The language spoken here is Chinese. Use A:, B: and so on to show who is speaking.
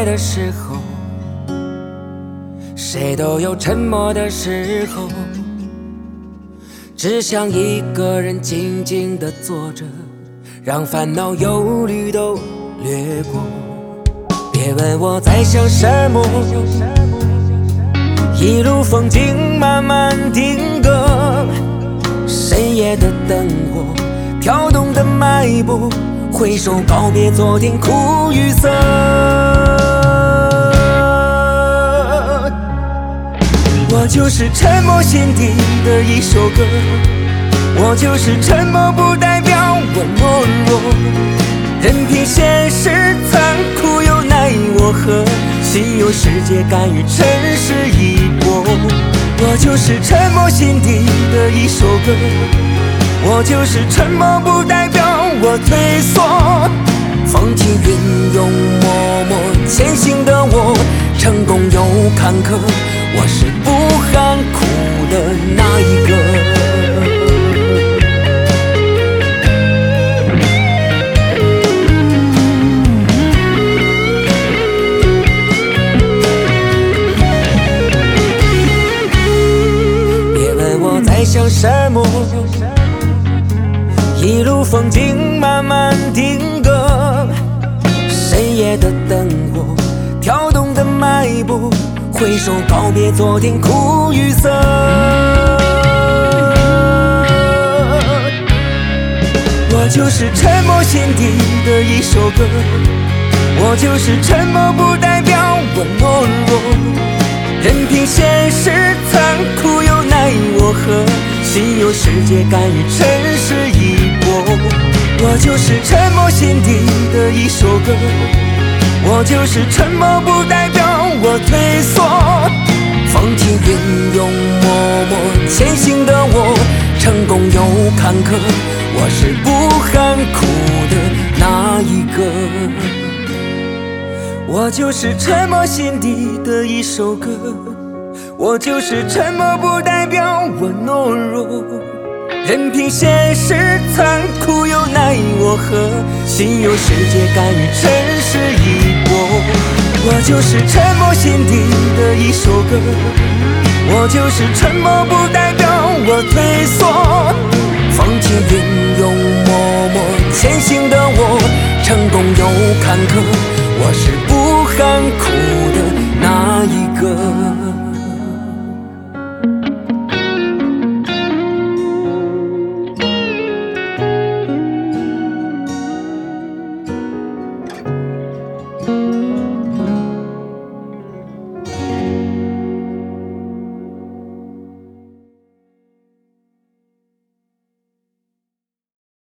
A: 的时候，谁都有沉默的时候，只想一个人静静地坐着，让烦恼忧虑都掠过。别问我在想什么，一路风景慢慢定格，深夜的灯火，跳动的脉搏，挥手告别昨天苦与涩。我就是沉默心底的一首歌，我就是沉默不代表我懦弱，任凭现实残酷又奈我何，心有世界甘于尘世一搏。我就是沉默心底的一首歌，我就是沉默不代表我退缩，风起云涌默默前行的我，成功又坎坷，我是不喊苦的那一个。别问我在想什么，一路风景慢慢定格，深夜的灯火，跳动的脉搏，挥手告别昨天苦与涩。我就是沉默心底的一首歌，我就是沉默不代表我懦弱，任凭现实残酷又奈我何，心有世界甘于尘世一搏。我就是沉默心底的一首歌，我就是沉默不代表我退缩，风起云涌默默前行的我，成功又坎坷，我是不喊苦的那一个。我就是沉默心底的一首歌，我就是沉默不代表我懦弱，任凭现实残酷又奈我何，心有世界甘于尘世一搏。我就是沉默心底的一首歌，我就是沉默不代表我退缩，风起云涌默默前行的我，成功又坎坷，我是不喊苦的那一个。